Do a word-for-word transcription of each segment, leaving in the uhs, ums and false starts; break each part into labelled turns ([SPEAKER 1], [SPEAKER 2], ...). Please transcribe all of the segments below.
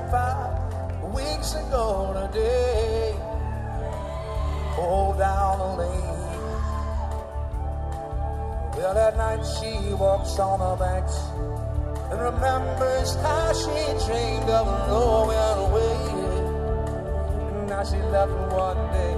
[SPEAKER 1] five weeks ago today. Oh, down the lane. Well, that night she walks on the banks and remembers how she dreamed of rolling away. And now she left one day.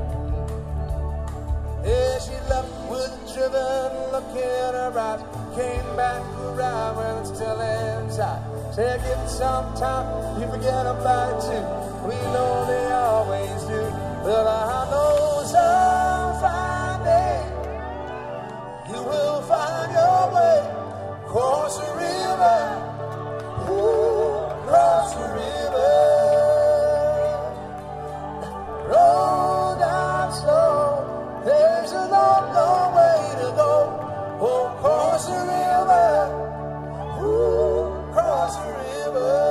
[SPEAKER 1] Yeah, she left with a driven look in her eyes. Came back around when it's still inside. Said, give it some time, you forget about it too. We know they always do. But I know some fine day you will find your way across the river, ooh, across the river. Roll down slow, there's a long, long way to go. Oh, across the river, ooh, across the river.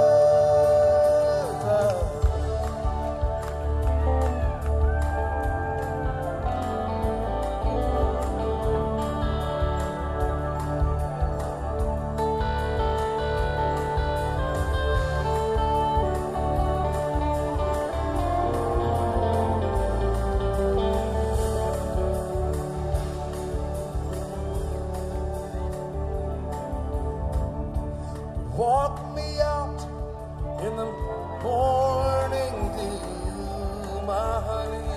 [SPEAKER 1] Walk me out in the morning dew, my honey.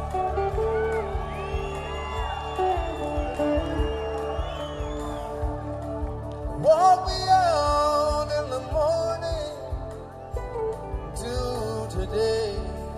[SPEAKER 1] Walk me out in the morning dew today.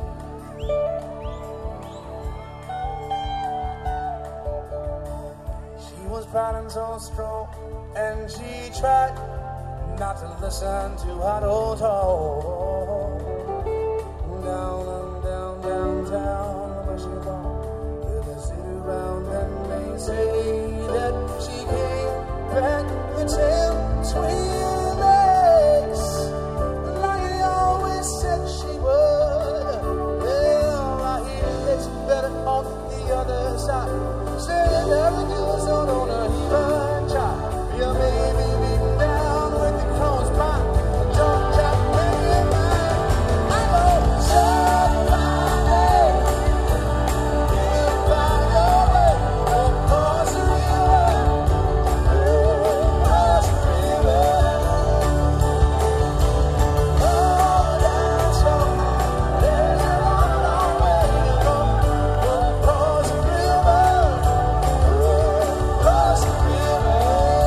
[SPEAKER 1] She was fighting so strong and she tried not to listen to her old talk. Down and down, downtown, where she walked, with the city round, and they say that she came back with ten twin legs, like he always said she would. Well, I hear that she's better off the other side. Say that never do us on on a human child. You may be beaten down with the clothes back, don't just make it mine. I know somebody will find your way across the river, across the river. Oh, down slow, there's a long, long way to go. Across the river, across the river.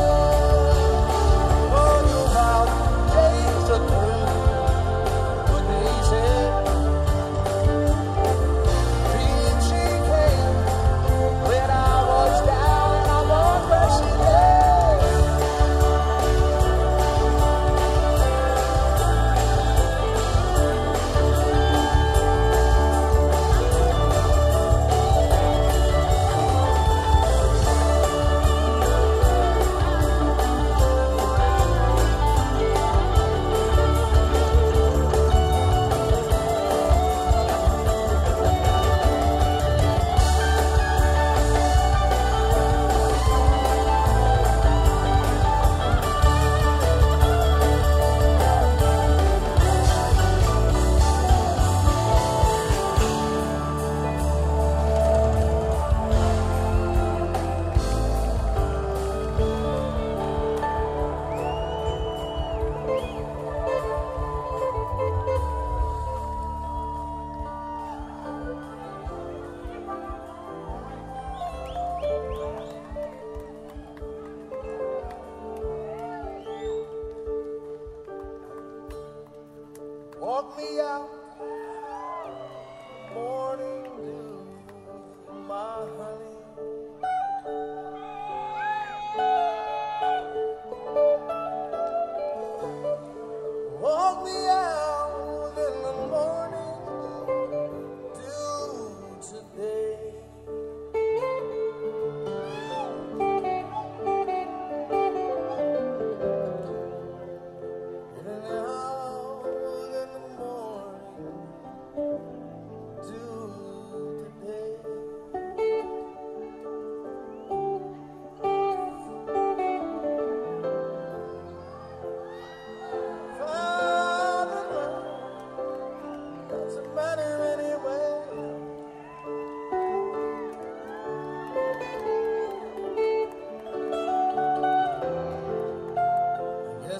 [SPEAKER 1] Walk me out, morning dew, my honey. Walk me out in the morning dew today. And out in the morning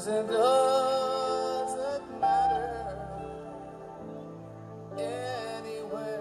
[SPEAKER 1] guess it doesn't matter anyway.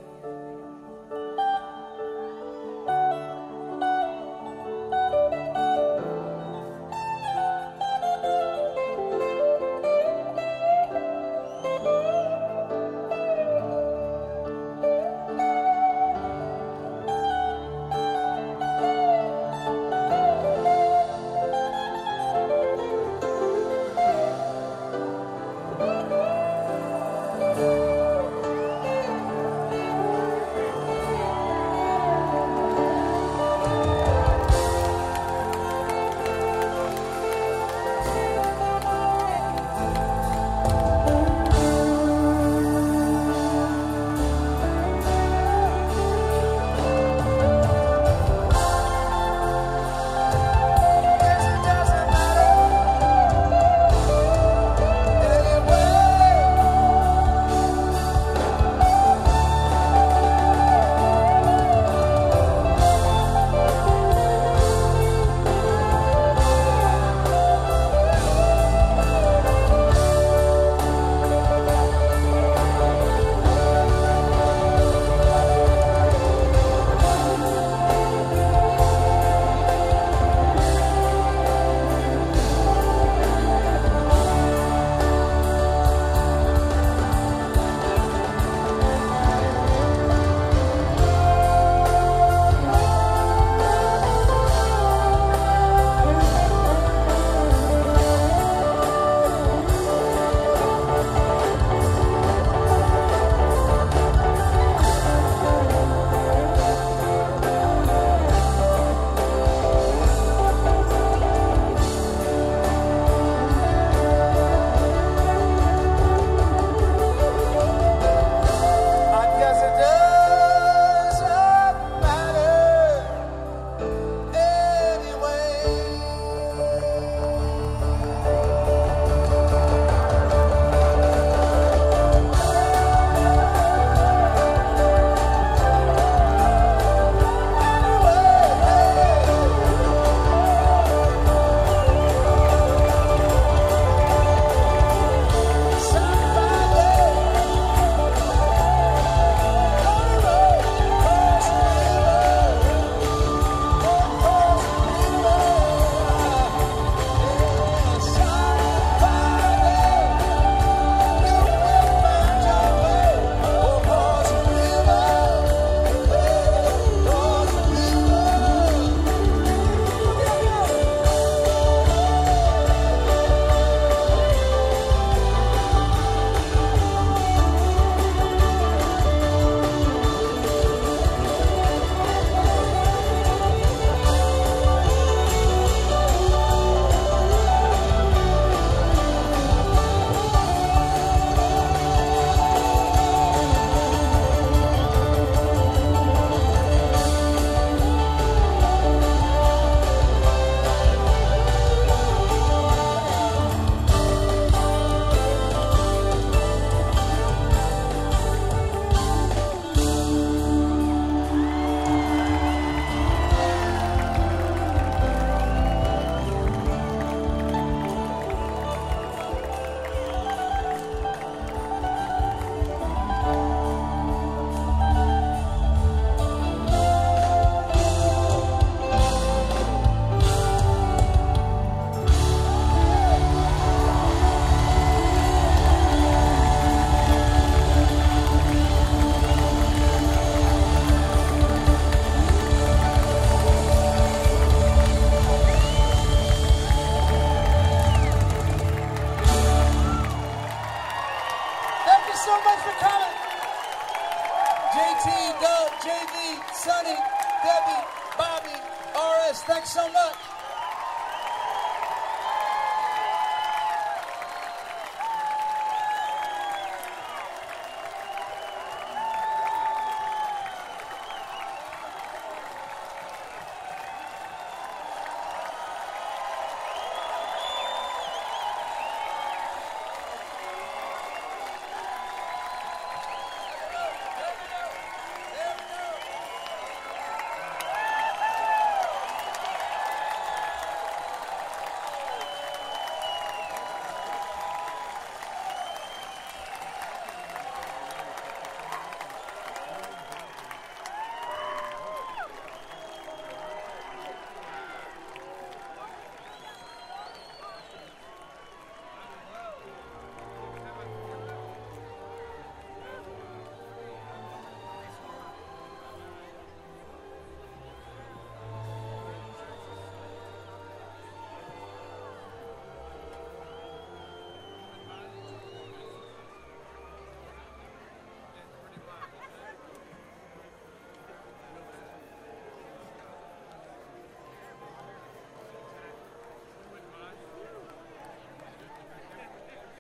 [SPEAKER 1] so much for coming. J T, Doug, J V, Sonny, Debbie, Bobby, R S, thanks so much.